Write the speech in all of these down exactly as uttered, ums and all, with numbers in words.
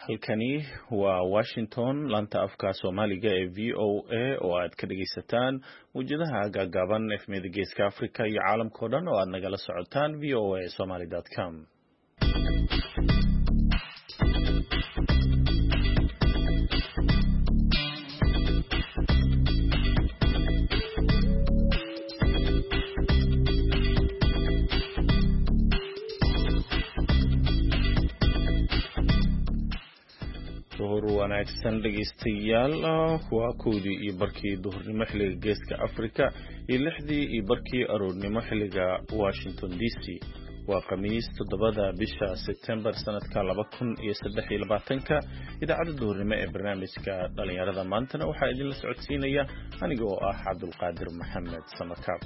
halkani waa Washington laanta afka Soomaaliga ee V O A oo aad ka dhageysataan wajadaha gaagaaban efmida geeska Afrika iyo caalamka oo dhan oo aad nagala socotaan v o a somali dot com. wanaagsan dhageystayaal waa koodii iyo barkii duhurnimo xilliga geeska Afrika iyo lixdii iyo barkii aroornimo xilliga Washington D C waa khamiis toddobada bisha September sanadka laba kun iyo saddex iyo labaatanka idaacadda duhurnimo ee barnaamijka dhalinyarada maantana waxaa idin la socodsiinaya aniga oo ah Cabdulqaadir Maxamed Samakaab.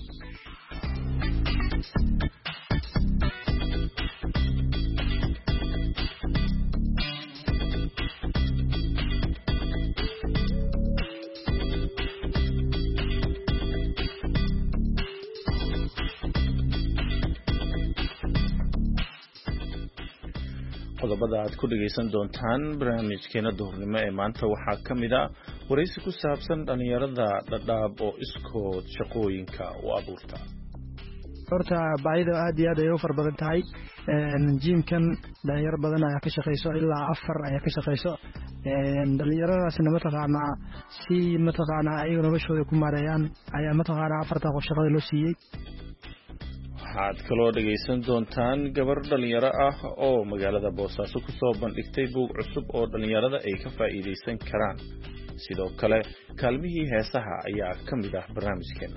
qodobada aad ku dhageysan doontaan barnaamijkeena duhurnimo ee maanta waxaa ka mid ah waraysi ku saabsan dhalinyarada dhadhaab oo iskood shaqooyinka u abuurta. horta baahida aad iyo aad ay u far badan tahay jiimkan dhalinyaro badan ayaa ka shaqeyso ilaa afar ayaa ka shaqeyso dhalinyaradaasna mataqaanaa si mataqaanaa ayaga noloshooda ku maareeyaan ayaa mataqaanaa afarta qof shaqada loo siiyey. waxaad kaloo dhageysan doontaan gabar dhalinyaro ah oo magaalada Boosaaso ku soo bandhigtay buug cusub oo dhalinyarada ay ka faa'iideysan karaan. sidoo kale kaalmihii heesaha ayaa ka mid ah barnaamijkeena.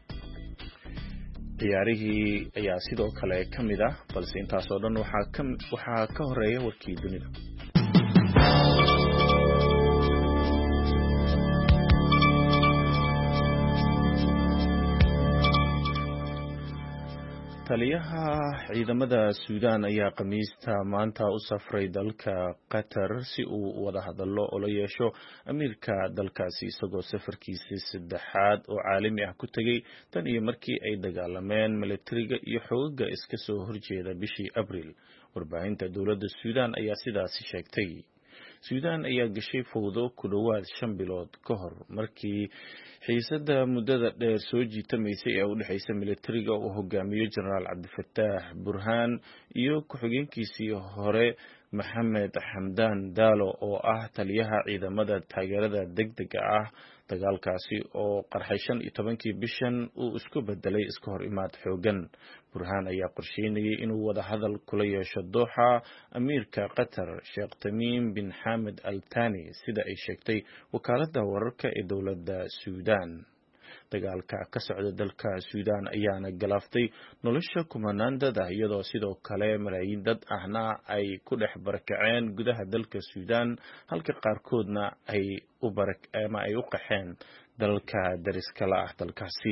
ciyaarihii ayaa sidoo kale ka mid ah balse intaas oo dhan waxaa ka waxaa ka horeeya warkii dunida. taliyaha ciidamada Suudaan ayaa Khamiista maanta u safray dalka Qatar si uu wada hadallo oo la yeesho amiirka dalkaasi isagoo safarkiisii saddexaad oo caalami ah ku tagay tan iyo markii ay dagaalameen militariga iyo xoogagga iska soo horjeeda bishii Abriil. warbaahinta dowladda Suudaan ayaa sidaasi sheegtay. Suudaan ayaa gashay fowdo ku dhawaad shan bilood ka hor markii xiisadda muddada dheer soo jiitamaysay ee u dhaxaysa militariga uu hogaamiyo Generaal Cabdifataax Burhaan iyo ku-xigeenkiisii hore Maxamed Xamdaan Daalo oo ah taliyaha ciidamada taageerada degdega ah. dagaalkaasi oo qarxay shan iyo tobankii bishan uu isku bedelay iska hor imaad xoogan. Burhaan ayaa qorsheynayay inuu wada hadal kula yeesho Dooxa amiirka Qatar Sheikh Tamim bin Hamad Al Thani sida ay sheegtay wakaaladda wararka ee dowladda Suudaan. dagaalka ka socda dalka Suudaan ayaana galaaftay nolosha kumanaan dad ah iyadoo sidoo kale malaayiin dad ahna ay ku dhex barakaceen gudaha dalka Suudaan halka qaarkoodna ay u barak ama ay u qaxeen dalka dariska la ah dalkaasi.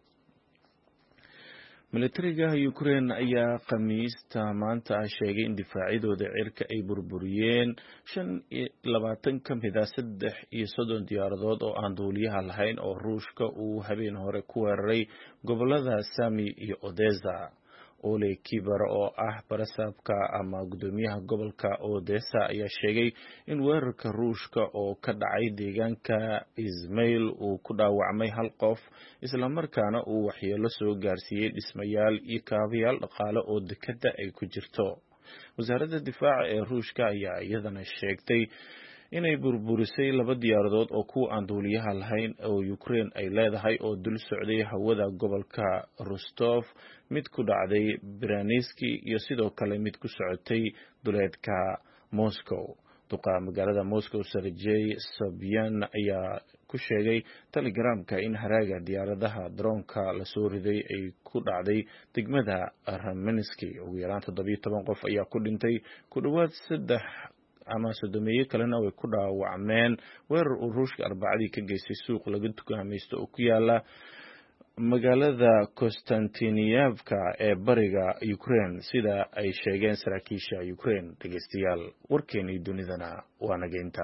militariga Ukraine ayaa Khamiista maanta sheegay in difaacidooda cirka ay burburiyeen shan iyo labaatan ka mid ah saddex iyo soddon diyaaradood oo aan duuliyaha lahayn oo Ruushka uu habeen hore ku weeraray gobolada Sami iyo Odessa. Ole Kibar oo ah barasaabka ama gudoomiyaha gobolka Odessa ayaa sheegay in weerarka Ruushka oo ka dhacay deegaanka Izmail uu ku dhaawacmay hal qof isla markaana uu waxyeello soo gaarsiiyey dhismayaal iyo kaabayaal dhaqaale oo dekedda ay ku jirto. wasaaradda difaaca ee Ruushka ayaa iyadana sheegtay inay burburisay laba diyaaradood oo kuwa aan duuliyaha lahayn oo Ukraine ay leedahay oo dul socday hawada gobolka Rostov, mid ku dhacday Bryansk iyo sidoo kale mid ku socotay duleedka Moscow. duqa magaalada Moscow Sergey Sobyan ayaa ku sheegay Telegramka in haraaga diyaaradaha droonka la soo riday ay ku dhacday degmada Ramensk. ugu yaraan toddoba iyo toban qof ayaa ku dhintay ku dhawaad saddex ama sodomeeye kalena way ku dhaawacmeen weerar uu Ruushka Arbacadii ka geystay suuq laga tukaamaysto oo ku yaala magaalada Konstantiniyevka ee bariga Ukraine sida ay sheegeen saraakiisha Ukraine. dhageystayaal warkeenii dunidana waa nageynta.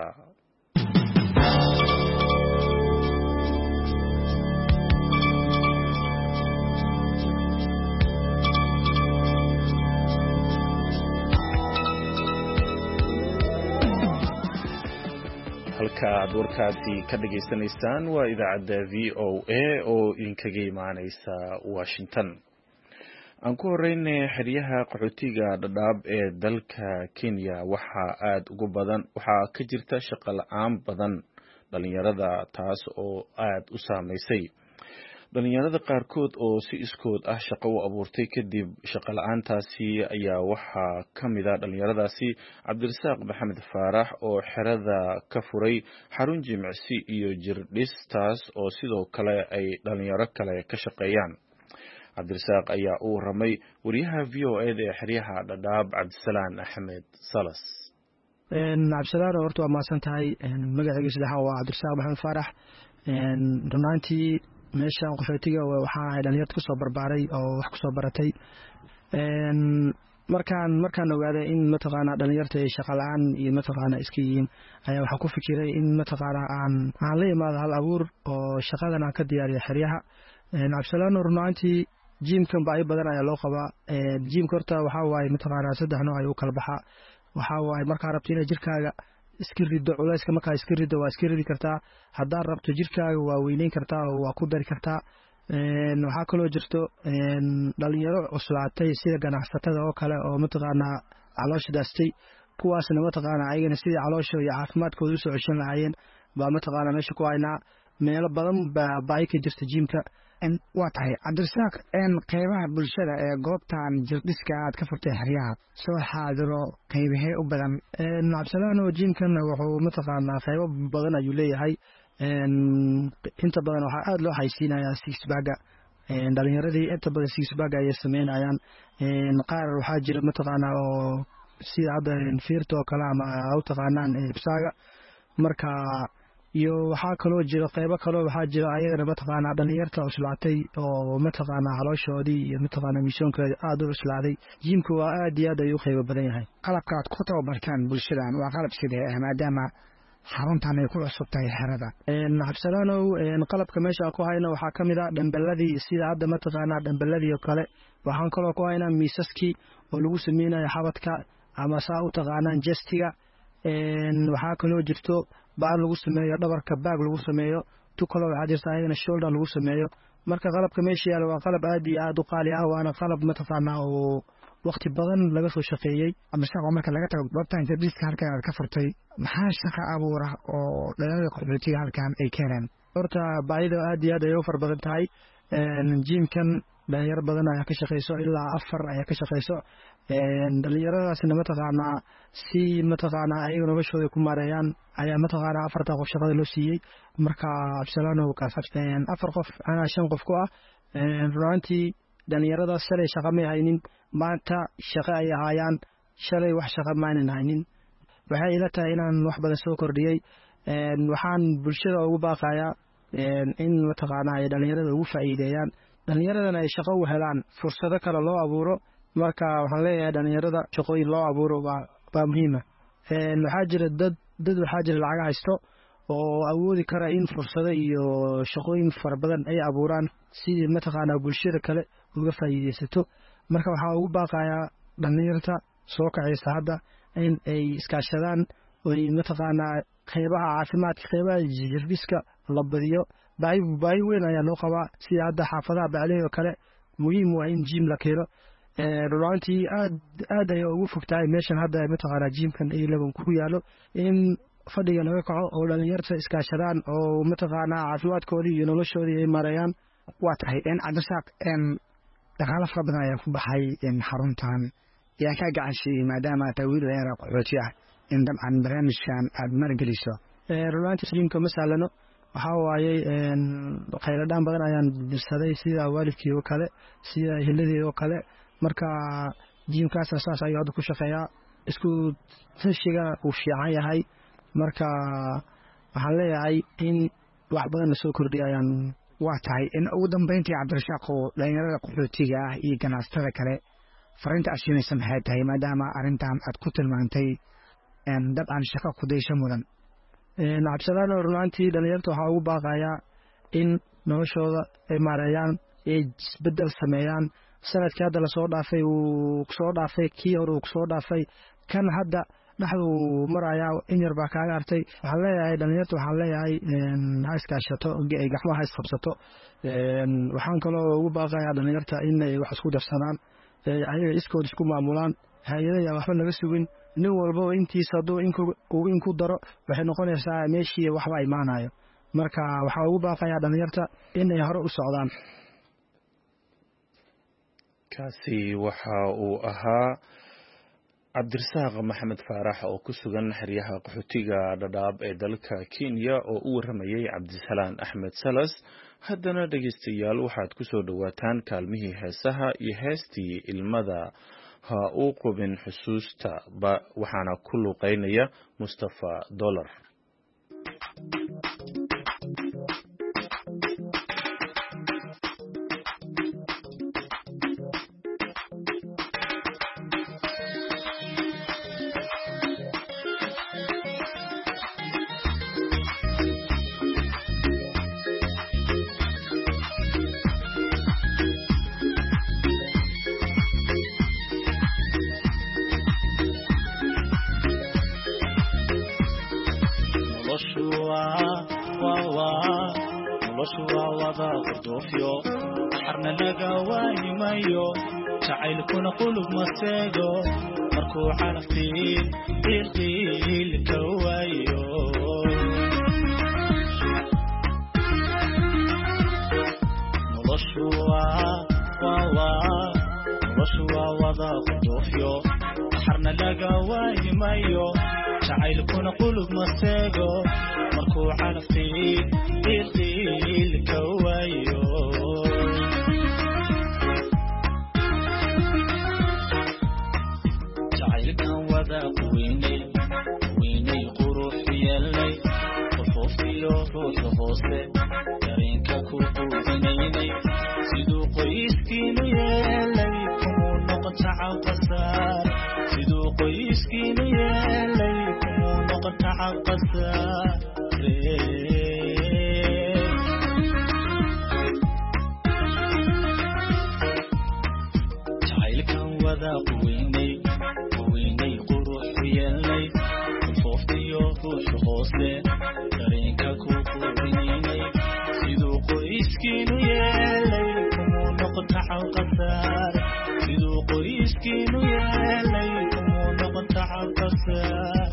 halka aad warkaasi ka dhageysanaysaan waa idaacadda v o a oo idinkaga imaaneysa Washington. aan ku horeynay xeryaha qaxootiga Dadaab ee dalka Kenya waxaa aad ugu badan waxaa ka jirta shaqo la'aan badan dhalinyarada taas oo aad u saameysay dhalinyarada qaarkood oo si iskood ah shaqo u abuurtay kadib shaqo la'aantaasi ayaa waxaa ka mid ah dhalinyaradaasi Cabdirasaaq Maxamed Faarax oo xerada ka furay xarun jimicsi iyo jirdhis taas oo sidoo kale ay dhalinyaro kale ka shaqeeyaan. Cabdirasaaq ayaa u waramay wariyaha V O A ee xeryaha Dadaab Cabdisalaan Axmed Salas. Cabdisalaan horta waa maasan tahay magacayga saddexaad waa Cabdirasaaq Maxamed Faarax runtii meeshan qaxootiga waxaa ay dhalinyarada ku soo barbaaray oo wax ku soo baratay markaan markaan ogaaday in mataqaana dhalinyarta ay shaqo la'aan iyo mataqaana iska yihiin ayaa waxaan ku fikiray in mataqaana aan aan la imaado hal abuur oo shaqadan aan ka diyaariyo xeryaha. Cabdisalaan runtii jiimkan baa badan ayaa loo qabaa. Jiimka horta waxaa waaye mataqaana saddex nooc ayuu kala baxaa. waxaa waaye markaa rabto inaad jirkaaga iska rido culayska markaa iska rido waa iska ridi kartaa haddaad rabto jirkaaga waa weyneyn kartaa oo waa ku dari kartaa. waxaa kaloo jirto dhalinyaro cuslaatay sida ganacsatada oo kale oo mataqaanaa caloosha daastay kuwaasna mataqaanaa ayagana sidii caloosha iyo caafimaadkooda usoo ceshan lahaayeen baa mataqaanaa meesha ku haynaa. meelo badan baa baahi ka jirta jiimka. waa tahay Cabdirasaaq qeybaha bulshada ee goobtan jirdhiska aad ka furtay xeryaha soo xaadiro qeybahee u badan. Cabdisalaan oo jiimkan wuxuu mataqaanaa qeybo badan ayuu leeyahay. inta badan waxaa aad loo haysiinayaa six bag dhalinyaradii inta badan six bag ayay sameynayaan. qaar waxaa jira mataqaanaa oo sida hadda fiirta oo kale ama u taqaanaan ibsaaga marka iyo waxaa kaloo jira qeybo kaloo waxaa jira ayagana mataqaanaa dhalinyarta cuslaatay oo mataqaanaa calooshoodii iyo mataqaanaa miisoonkooda aad u cuslaaday. jiimka waa aad iyo aad ayuu qeybo badan yahay. qalabka aad ku tababartaan bulshadan waa qalab sidee ah maadaama xaruntan ay ku cusub tahay xerada. Cabdisalaanow qalabka meesha ku hayna waxaa ka mid ah dhambaladii sida hadda mataqaanaa dhambaladii oo kale waxaan kaloo ku haynaa miisaskii oo lagu sameynayo xabadka ama saa u taqaanaan jestiga. waxaa kaloo jirto baal lagu sameeyo dhabarka baag lagu sameeyo tu kaloo waxaa jirta ayagana shoulder lagu sameeyo. marka qalabka meesha yaala waa qalab aad iyo aad u qaali ah waana qalab mataqaanaa oo waqti badan laga soo shaqeeyey. Cabdirasaaq marka laga tago goobtan jirdhiska halkan aad ka furtay maxaa shaqo abuura oo dhalinyarada qaxootiga halkan ay keeneen? horta baahida aad iyo aad ay u far badan tahay. jiimkan dhalinyaro badan ayaa ka shaqeyso ilaa afar ayaa ka shaqeyso. dhalinyaradaasna mataqaanaa si mataqaanaa ayaga noloshooda ku maareeyaan ayaa mataqaanaa afarta qof shaqada loo siiyey. marka Cabdisalaanow kaasabteen afar qof anaa shan qof ku ah. runtii dhalinyarada shalay shaqo ma haynin maanta shaqo ay hayaan shalay wax shaqo ma haynin. waxay ila tahay inaan wax badan soo kordhiyey. waxaan bulshada ugu baaqayaa in mataqaanaa ay dhalinyarada ugu faa'iideeyaan dhalinyaradana ay shaqo u helaan fursado kale loo abuuro. marka waxaan leeyahay dhalinyarada shaqooyin loo abuuro waa waa muhiim ah. waxaa jira dad dad waxaa jira lacag haysto oo awoodi kara in fursado iyo shaqooyin fara badan ay abuuraan si mataqaanaa bulshada kale uga faa'iideysato. marka waxaa ugu baaqayaa dhalinyarada soo kacaysa hadda in ay iskaashadaan oo mataqaanaa qeybaha caafimaadka qeybaha jirdhiska la badiyo. baahi baahi weyn ayaa loo qabaa sida hadda xaafadaha bacley oo kale muhiim waa in jiim la keeno. runtii aad aad ay ugu fogtahay meeshan hadda mataqaanaa jiimkan ay laban ku yaalo in fadhiga laga kaco oo dhalinyarta iskaashadaan oo mataqaanaa caafimaadkoodii iyo noloshoodii ay mareeyaan. waa tahay Cabdirasaaq dhaqaale fara badan ayaa ku baxay xaruntan yaa ka gacansiiyey maadaama tawiil dheer qaxooti ah in dabcan barnaamijkan aad margeliso. runtii jiimka ma sahlano waxaa waaye khayradaan badan ayaan dirsaday sida waalidkii oo kale sida eheladii oo kale. marka jiimkaas saas ayuu hadda ku shaqeeyaa isku tashiga uu fiican yahay. marka waxaan leeyahay in wax badan la soo kordhiyayaan. waa tahay in ugu dambeyntii Cabdirasaaq oo dhalinyarada qaxootiga ah iyo ganacsatada kale fariinta aad siinaysa maxay tahay maadaama arrintan aad ku tilmaantay dabcan shaqo ku daysho mudan? Cabdisalaan runtii dhalinyarada waxaa ugu baaqayaa in noloshooda ay maareeyaan ay isbedel sameeyaan. sanadkii hadda lasoo dhaafay uu soo dhaafay kii hore uu soo dhaafay kan hadda dhaxdu maraya in yar baa kaaga artay waxaan leeyahay dhalinyarta waxaan leeyahay ha iskaashato ay gacmaha is qabsato waxaan kaloo ugu baaqayaa dhalinyarta inay wax isku darsadaan ayaga iskood isku maamulaan hay'adaha waxba naga sugin nin walba intiisa hadduu uu inku daro waxay noqonaysaa meeshii waxba imaanayo marka waxaa ugu baaqayaa dhalinyarta inay hore u socdaan. kaasi waxa uu ahaa cabdirasaaq maxamed faarax oo ku sugan xeryaha qaxootiga dhadhaab ee dalka Kenya oo u waramayay Cabdisalaan Axmed Salas. haddana dhegeystayaal waxaad ku soo dhawaataan kaalmihii heesaha iyo heestii ilmada ha uu qubin xusuusta waxaana ku luqeynaya Mustafa Dollar. حرنا لقواني مايو تعال كنا قلوب مسيدو مركو عرفتين إلقيل كوايو ملشوا واوا ملشوا وضا قدوفيو حرنا لقواني مايو تعال كنا قلوب مسيدو مركو عرفتين إلقيل كوايو ويني ويني قروح يلي وفوفي روح هوسي دارينك كوكو بنيني سيدو قيسكينو يلي كمو نقطع قصار سيدو قيسكينو يلي كمو نقطع قصار تعال كان وذا ويني ويني يلي وفوفتيو روح هوسي دارينكا كوكو بنيني سيدو قويسكينو يلي كمو نقطع القصار سيدو قويسكينو يلي كمو نقطع القصار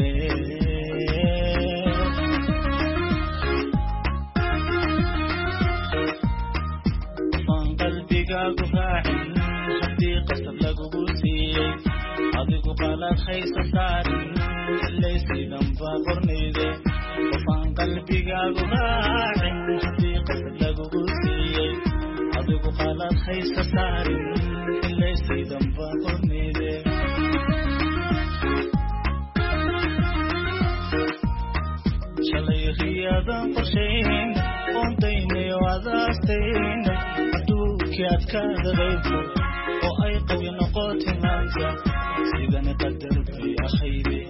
فان قلبي قاقو فاعل حدي قصر لقو سيئي adigu qalad haysa saarin leeysidan baaqornayde qofan qalbigaagu raacin hadii qasad lagu siiyay adigu qalad haysa saarin leeysidan baaqornayde shalay riyadan qorshayn qoontaynay wadaasteen aduukiad ka dadayso oo ay qabi noqotay maanta إذا نقدر في أخيره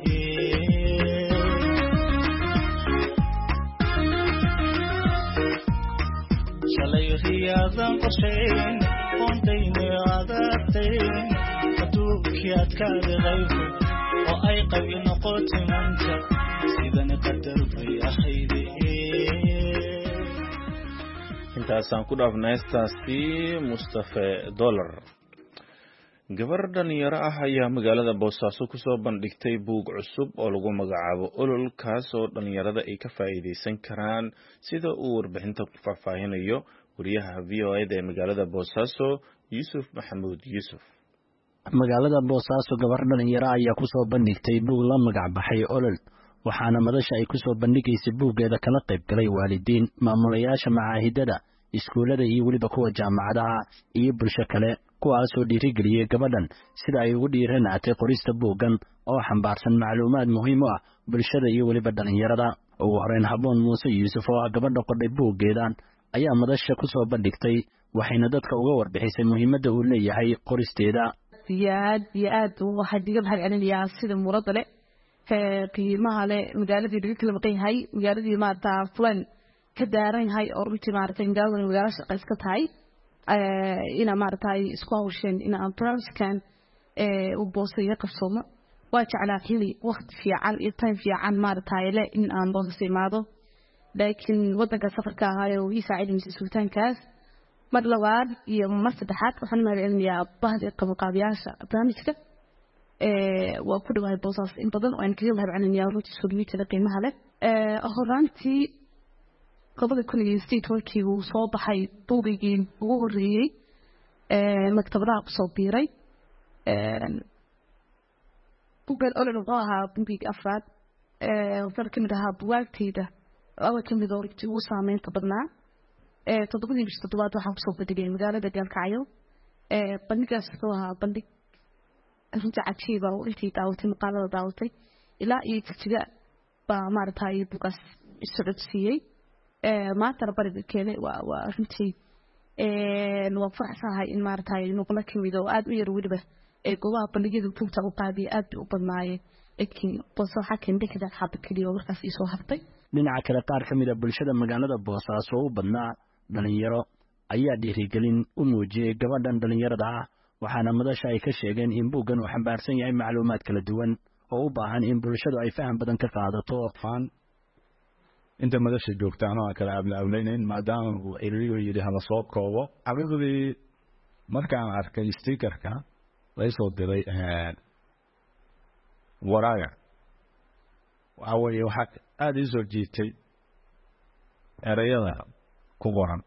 شلي رياضا قشين قنتين عذابتين فتوك ياتكاد غيبه وأي قبي نقوت منك إذا نقدر في أخيره انت أسان كل أفنايستاسي مصطفى دولار. gabar dhalinyaro ah ayaa magaalada Boosaaso ku soo bandhigtay buug cusub oo lagu magacaabo olol kaas oo dhalinyarada ay ka faa'iideysan karaan sida uu warbixinta ku faahfaahinayo wariyaha V O A ee magaalada Boosaaso Yusuf Maxamuud Yusuf. magaalada Boosaaso gabar dhalinyaro ayaa ku soo bandhigtay buug la magac baxay olol waxaana madasha ay ku soo bandhigaysay buugeeda kala qayb galay waalidiin maamulayaasha macaahidada iskuulada iyo waliba kuwa jaamacadaha iyo bulsho kale kuwaas oo dhiirigeliyay gabadhan sida ay ugu dhiiranaatay qorista buugan oo xambaarsan macluumaad muhiim ah bulshada iyo waliba dhalinyarada. ugu horeyn Haboon Muuse Yuusuf oo gabadha qodhay buugeedan ayaa madasha ku soo bandhigtay waxayna dadka uga warbixisay muhiimadda uu leeyahay qoristeeda. yaad yaad waxa diga bahal celinayaa sida muradda leh qiimaha leh magaaladii laga kala maqan yahay magaaladii maanta fulan ka daaran yahay oo runtii maartay magaalada magaalada shaqays ka tahay ina maartay isku hawsheen ina aan barnaamijkan ee u boosay qabsoomo waa jeclaa xilli waqti fiican iyo time fiican maaragtay le in aan boos imaado laakiin wadanka safarka ahayo ii saacidinaysa sultaankaas mar labaad iyo mar saddexaad waxaan magacilinayaa bahdi qabanqaabiyaasha barnaamijka ee waa ku dhawahay boosaas in badan oo aan kaga lahabcanayaa runtii sugmiita qiimaha leh ee horaantii qodobada kun iyo sideed tobankii uu soo baxay buugigii ugu horreeyey ee maktabadaha ku soo biiray ee buuggan olol wuxuu ahaa buugii afraad ee wuxuu ka mid ahaa buwaagtayda laba ka mid oo runtii ugu saameynta badnaa ee toddobadii bishii toddobaad waxaan kusoo bandhigay magaalada Gaalkacyo ee bandhigaas wuxuu ahaa bandhig runtii cajiib ah oo intii daawatay maqaalada daawatay ilaa iyo tijiga baa maaragtay buugaas isocodsiiyey ee maanta barigeena waa waa runtii ee waa faraxsanahay in maaragtay nuqla ka mid oo aad u yar weliba ee goobaha bandhigyada buugta u qaadiy aad u badnaayeen laakiin boosaaso waxaa ka mid ah xabad kaliya oo markaas ii soo hartay dhinaca kale qaar ka mid ah bulshada magaalada Boosaaso u badnaa dhalinyaro ayaa dhiirigelin u muujiyay gabadhan dhalinyarada ah waxaana madasha ay ka sheegeen in buuggan uu xambaarsan yahay macluumaad kala duwan oo u baahan in bulshadu ay faham badan ka qaadato faan inta madasha joogtaan oo kala ablaawleyn maadaama uu iriyo yiri hala soo koobo xaqiiqdii markaan arkay stickerka way soo diray waraaga waxa waxa aad i soo jiitay erayada ku qoran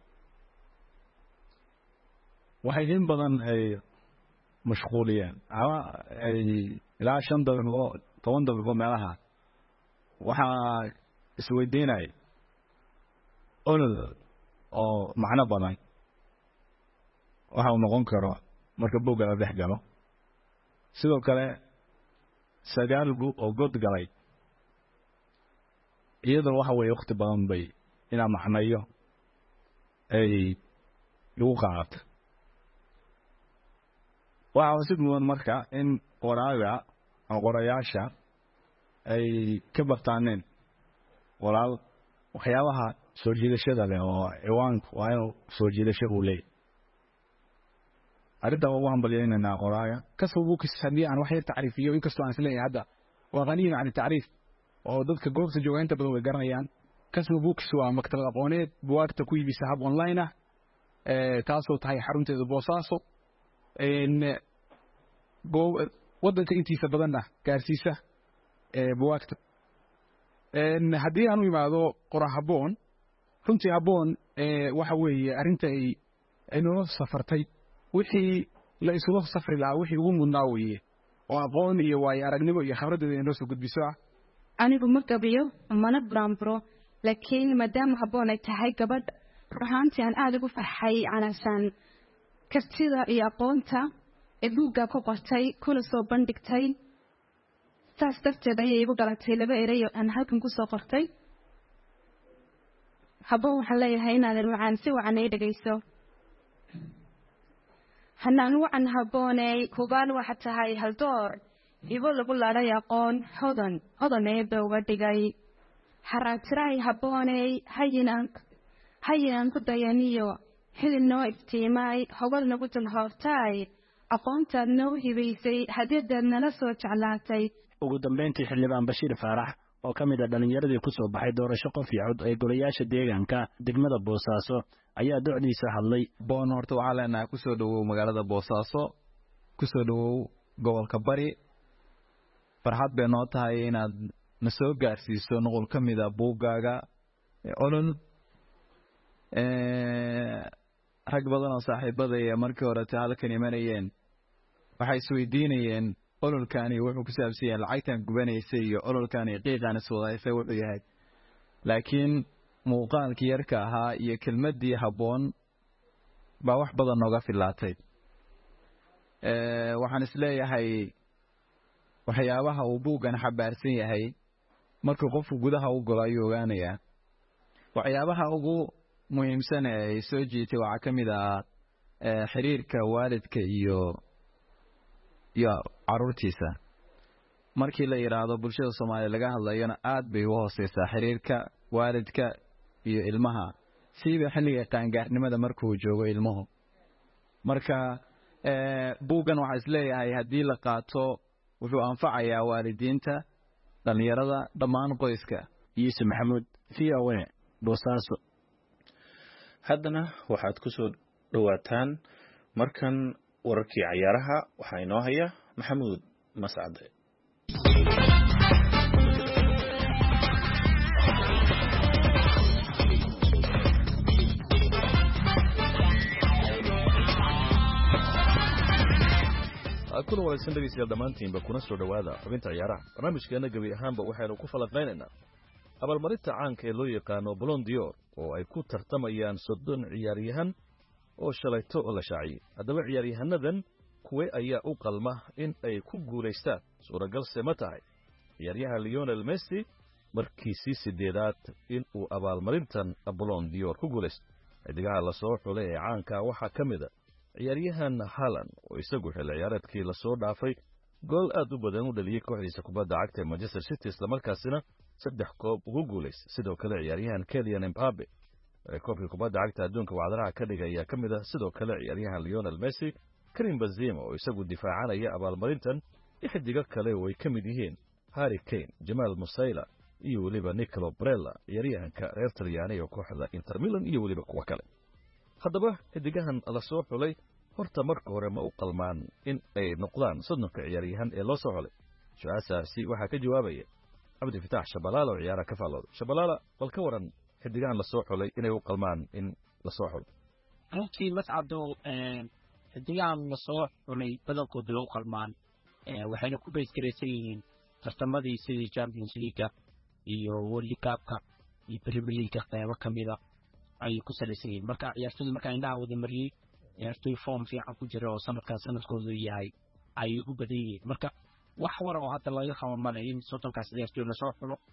waxay in badan ay mashquuliyeen ama ay ilaa shan daqiiqo toban daqiiqo meelaha waxa isweydiinay olol oo macno badan waxa uu noqon karo marka buugga la dhex galo sidoo kale sagaal buug oo god galay iyadoo waxa way waqti badan bay ina macnayo ay lagu qaato waxa si mudan marka in qoraaga ama qorayaasha ay ka bartaaneen walaal waxyaabaha soo jiidashada leh oo ciwaanku waa inuu soo jiidasho u leeyahay arrinta ugu hambalyeynayna qoraaga kasoo buukis haddii aan wax yar tacriifiyo inkastoo aan isleeyahay hadda waa qaniin can tacriif oo dadka goobta jooga inta badan way garanayaan kasoo buukis waa maktabad aqooneed buwaagta ku iibisa hab online ah ee taasoo tahay xarunteeda Boosaaso een goob wadanka intiisa badanna gaarsiisa ee buwaagta een haddii aan u imaado qora haboon runtii haboon ee waxa weeye arrinta ay inoo safartay wixii la isugu safri lahaa wixii ugu mudnaa weeye oo aqoon iyo waayo aragnimo iyo khibradeeda inoo soo gudbiso anigu ma gabiyo mana brambro laakiin maadaama haboon ay tahay gabadh ruuxaantii aan aad ugu farxay canasaan kartida iyo aqoonta ee buugga ku qortay kula soo bandhigtay saas darteed ayay igu galatay laba erayo aan halkan ku soo qortay haboon waxaan leeyahay inaadan macaan si wacan ay dhegayso hanaan wacan haboonay hubaan waxa tahay haldoor ibo lagu laadhay aqoon hodan hodan eebba uga dhigay xaraatiray haboonay hayinaan hayinaan ku dayaniyo xilin noo iftiimay hogol nagu dulhoortay aqoontaad noo hibaysay hadiyadaad nala soo jeclaatay ugu dambeyntii xildhibaan Bashiir Faarax oo ka mid ah dhalinyaradii ku soo baxay doorasho qof iyo cod ee golayaasha deegaanka degmada Boosaaso ayaa docdiisa hadlay boon horta waxa leenahay ku soo dhawow magaalada Boosaaso ku soo dhawow gobolka Bari farxad bay noo tahay inaad na soo gaarsiiso noqol ka mid ah buuggaaga olol ee rag badan oo saaxiibadaya markii hore halkan imanayeen waxay isweydiinayeen ololkaani wuxuu ku saabsan yahay lacagtan gubanaysay iyo ololkaani qiiqan iswadaysay wuxuu yahay laakiin muuqaalkii yarka ahaa iyo kelmadii haboon baa wax badan nooga filaatay ee waxaan isleeyahay waxyaabaha uu buuggan xabaarsan yahay markuu qofku gudaha u galo ayuu ogaanayaa waxyaabaha ugu muhiimsan ee soo jiitay waxa ka mid ah xiriirka waalidka iyo iyo caruurtiisa markii la yiraahdo bulshada Soomaaliyeed laga hadlayana aad bay u hooseysaa xiriirka waalidka iyo ilmaha siiba xilliga qaangaarnimada markuu joogo ilmuhu marka ee buugan waxa isleeyahay hadii la qaato wuxuu anfacayaa waalidiinta dhalinyarada dhammaan qoyska. Yuusuf Maxamuud, V O A, Boosaaso. haddana waxaad ku soo dhowaataan markan wararkii cayaaraha waxaa inoo haya Maxamuud Mascade. kuna wanaagsan dhegeystayaal dhammaantiinba kuna soo dhowaada xubinta ciyaaraha. barnaamijkeena gebi ahaanba waxaynu ku falanqaynaynaa abaalmarinta caanka ee loo yaqaano Ballon d'Or oo ay ku tartamayaan soddon ciyaaryahan oo shalayto la shaaciyay. haddaba ciyaaryahannadan kuwe ayaa u qalma in ay ku guulaystaan suuragalse ma tahay ciyaaryahan Lionel Messi markiisii sideedaad in uu abaalmarintan Ballon d'Or ku guulaysto. xidigaha la soo xulay ee caanka waxaa ka mid ah ciyaaryahan Haaland oo isagu xilli ciyaareedkii la soo dhaafay gool aad u badan u dhaliyay kooxdiisa kubadda cagta ee Manchester City isla markaasina saddex koob ugu guulaystay. sidoo kale ciyaaryahan Kylian Mbappe ee koobka kubadda cagta adduunka wacdaraha ka dhigay ayaa ka mid ah. sidoo kale ciyaaryahan Lionel Messi, Karim Benzema oo isagu difaacanaya abaalmarintan, iyo xidiga kale oo ay ka mid yihiin Harry Kane, Jamal Musiala iyo weliba Nicolo Barella ciyaaryahanka reer Talyaani ee kooxda Inter Milan iyo weliba kuwa kale. haddaba xidigahan la soo xulay horta marka hore ma u qalmaan in ay noqdaan soddonka ciyaaryahan ee loo soo xulay? su-aashaasi waxaa ka jawaabaya Cabdi Fataax Shabalaala oo ciyaaraha ka faallooda. Shabalaala, bal ka waran xidigahan la soo xulay inay u qalmaan in la soo xulo? runtii Mascado xidigahan la soo xulay badankooda loo qalmaan waxayna ku baysgaraysan yihiin tartamadii sidii Champions League iyo World Cup-ka iyo Premier League qaybo ka mid ah ay ku salaysan yihiin. marka ciyaartoyda marka indhaha wada mariyay ciyaartoy form fiican ku jira oo sanadkan sanadkoodu yahay ay u badan yihiin. marka wax war oo hadda laga qabo ma leh in soddonkaas ciyaartoy la soo xulo.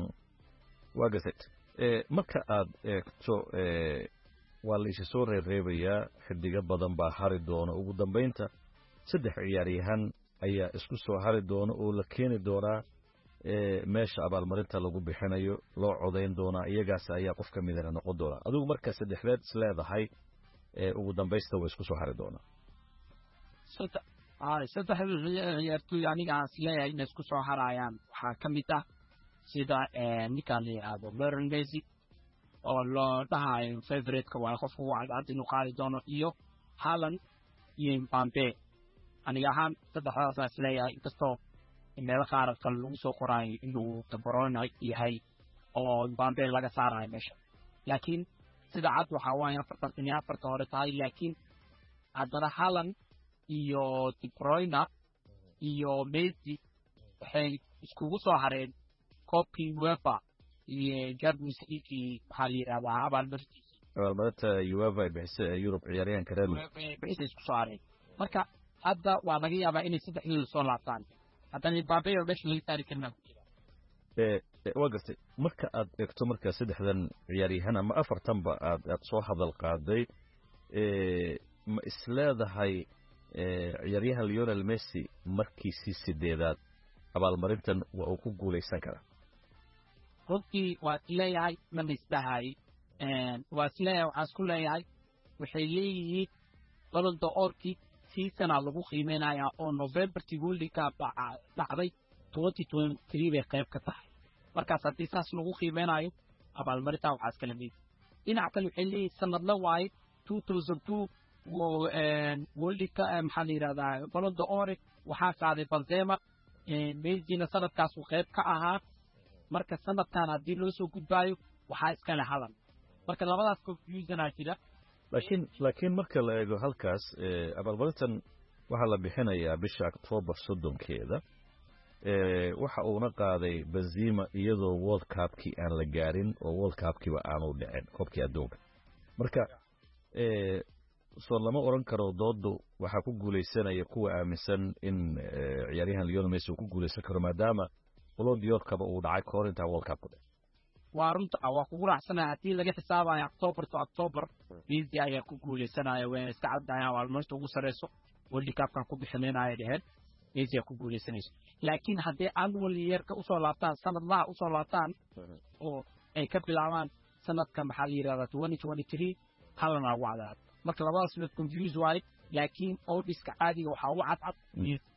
waa gasat ee marka aad eegto ee waa la soo reereebayaa xidiga badan baa hari doona. ugu dambeynta saddex ciyaaryahan ayaa isku soo hari doona oo la keeni doonaa ee meesha abaalmarinta lagu bixinayo loo codeyn doonaa. iyagaas ayaa qof ka mid ah noqon doona. adigu marka saddexdeed isleedahay ee ugu dambaysta way isku soo hari doonaa. saddex ay saddex ciyaartoy aniga aan isleeyahay inay isku soo harayaan waxaa ka mid ah sida ninkan la yidhaahdo Lionel Messi oo loo dhahayo favorite-ka waa qofka ugu cadcad inuu qaadi doono, iyo Haaland iyo Mbappe. aniga ahaan saddexdaas aan isleeyahay inkastoo meelo qaar kale lagu soo qorayo inuu tabarona yahay oo Mbappe laga saarayo meesha, laakiin sida cad waxaa waaye afartan iyo afarta hore tahay. laakiin haddana Haaland iyo De Bruyne iyo Messi waxay iskugu soo hareen koobkii UEFA iyo Champions League waxaa la yidhahdaa abaalmarintiisa abaalmarinta UEFA ay bixisay ee Yurub ciyaaryahanka reer bixisay isku soo hareen. marka hadda waa laga yaabaa inay saddexdii soo laabtaan. haddana Mbappe oo meesha laga saari karnaa ee waa gartay. marka aad eegto marka saddexdan ciyaaryahan ama afartanba aad aad soo hadal qaaday ee ma isleedahay ee ciyaaryahan Lionel Messi markiisii sideedaad abaalmarintan waa uu ku guuleysan karaa? runtii waa isleeyahay ma isdahay waa isleeyahay waxaa isku leeyahay waxay leeyihiin Ballon d'Or-kii season lagu qiimeynayaa oo November-tii World Cup dhacday twenty twenty-three bay qayb ka tahay. markaas haddii saas lagu qiimeynayo abaalmarinta waxaa iskala mid. dhinaca kale waxay leeyihiin sanadla waaye two thousand two World Cup maxaa la yidhahdaa Ballon d'Or waxaa qaaday Benzema, Messi-na sanadkaas uu qayb ka ahaa. marka sanadkan haddii loo soo gudbaayo waxaa iskale Haaland. marka labadaas confusion aa jira. laakiin laakiin marka la eego halkaas ee abaalmarintan waxaa la bixinayaa bisha October soddonkeeda. ee waxa uuna qaaday Benzema iyadoo World Cup-kii aan la gaarin oo World Cup-kiiba aanu dhicin koobkii adduunka. marka ee soo lama oran karo doodu waxa ku guuleysanaya kuwa aaminsan in ciyaaryahan Lionel Messi uu ku guuleysan karo maadaama Ballon d'Or-kaba uu dhacay ka hor inta World Cup-ka. waa runta waa kugu raacsanahay haddii laga xisaabayo October to October Messi ayaa ku guuleysanaya. way iska caddaayaan abaalmarinta ugu sareyso World Cup-kan ku bixinayna dheheen Messi ku guuleysanayso. laakiin haddii annual year-ka usoo laabtaan sanadlaha usoo laabtaan oo ay ka bilaabaan sanadka maxaa la yidhahdaa twenty twenty-three Haaland aa ugu cadcad. marka labadaas mid confuse waaye, laakiin oddiska caadiga waxaa ugu cadcad.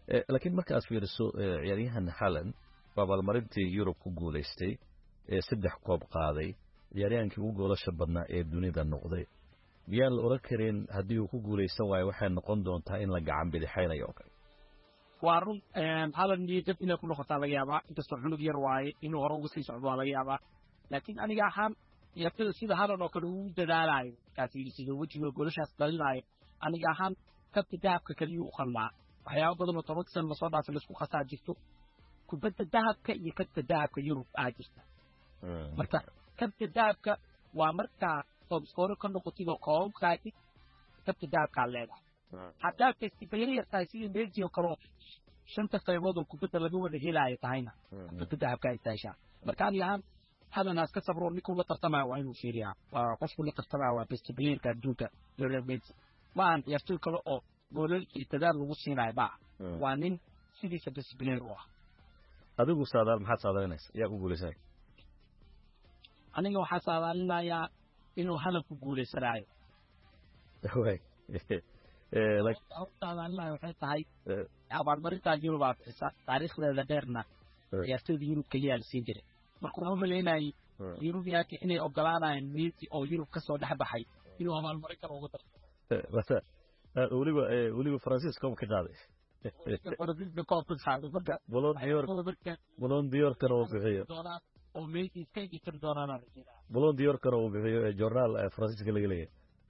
laakiin marka aad fiiriso ciyaaryahan Haaland waa abaalmarintii Yurub ku guuleystay ee saddex koob qaaday ciyaaryahankii ugu goolasha badnaa ee dunida noqday miyaan la oran karin haddii uu ku guuleysan waayo waxay noqon doontaa in la gacan bidixaynayo oo kale waa run Haaland dib inay ku noqotaa laga yaabaa inkastoo cunug yar waaye inuu hore uga sii socdo laga yaabaa laakiin aniga ahaan yaqada sida Haaland oo kale uu dadaalayo kaasi sida wajiga goolashaas dalinayo aniga ahaan kabta dahabka kaliya u qalmaa waxyaabo badan oo toban sano soo dhaafay isku qasaa jirto kubadda dahabka iyo kabta dahabka Yurub aa jirta marka kabta dahabka waa marka top scorer ka noqotay oo koobkaasi kabta dahabka leedahay hatta festivalada yartahay sida Messi oo kale shanta qaybood oo kubadda lagu wada helaayo tahayna kabta dahabka ay tahay marka aniga ahaan هذا الناس كسبوا نيكو لا ترتمع وين وشيريا وقصوا لا ترتمع وبستبين كدوكا لولميت ما أنت يرتل كله أو قولوا التدار وصين عيبا وانين سيدي سبستبين روح هذا هو صادر محط صادر الناس يا قولي ساي أنا جو حصادر لنا يا إنه هلا قولي سراي هو لك صادر لنا وحيد هاي أبغى مرة تجيبه بعد تاريخ لدرنا يرتل يوروب كليا السينجري markuu ma maleynay Yurubiyaanka inay ogolaanayaan Messi oo Yurub ka soo dhaxbaxay inuu amal marin karo ugu dar wasa waliba waliba Francisco ka qaaday Francisco ka qaaday marka Bolon Dior Bolon Dior karo oo bixiyo oo Messi ka jir doonana Bolon Dior karo oo bixiyo journal Francisco laga leeyahay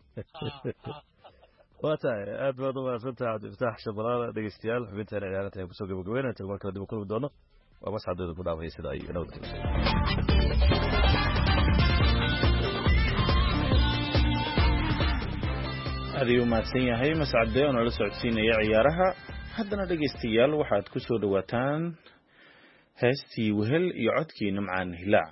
wata aad baad u maasanta iftaax shabalada dhageystayaal xubinta ciyaarta ay ku soo gabagabeynayaan marka dib u kulmi doono ومسعد يقول أبغى يصير أي نود هذه يوم تسيني هاي مسعد ده أنا لسه عدسين يا عيارها حدنا دقيستيال واحد كسر دواتان هستي وهل يعدكي نمعان هلا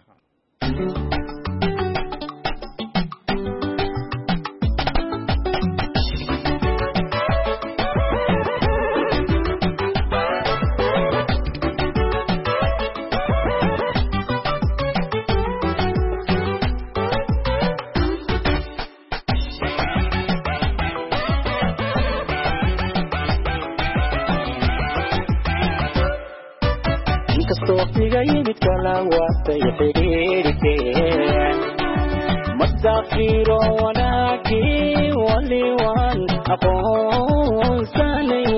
مسافر وناكي ولوان أقول سالي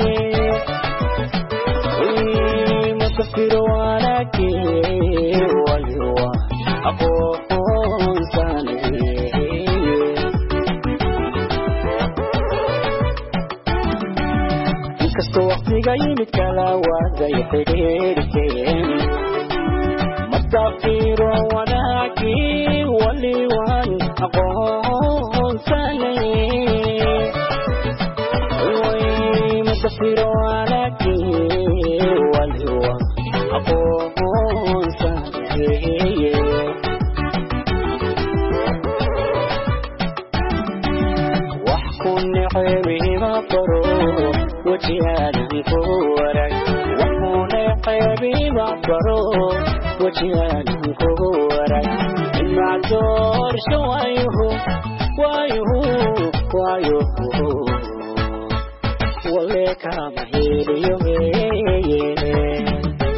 مسافر وناكي ولوان أقول سالي كستو وقتي جاي متكلا زي حريرتين مسافر وناكي ولوان أقول سالي مسافر وناكي ولوان أقول سالي واحكم نعيمي ما طرو وجهانا كورك واحكم نعيمي ما طرو وجهانا كورك المعذور شوايه وايه وايه ولك مهير يومين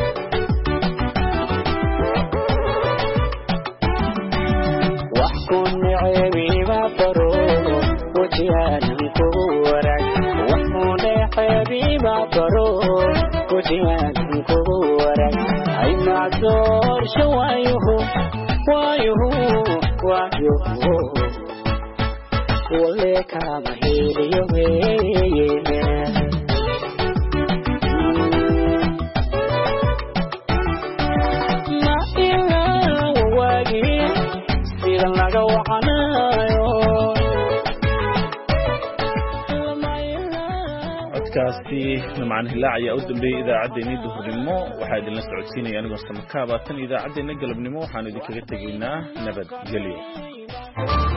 واحكم نعيمي ما طرو وجهانا كورك واحكم نعيمي ما طرو وجهانا كورك أي معذور شوايه وايه وايه ولك مهير يومين ما إلا وواجي سيدا لك وعنايو codkaasi nimcan hilaac ayaa u dambeeyay idaacaddeenii duhurnimo waxaa idinla socodsiinaya anigoo samakaaba tan idaacaddeenna galabnimo waxaan idinkaga tegaynaa nabadgelyo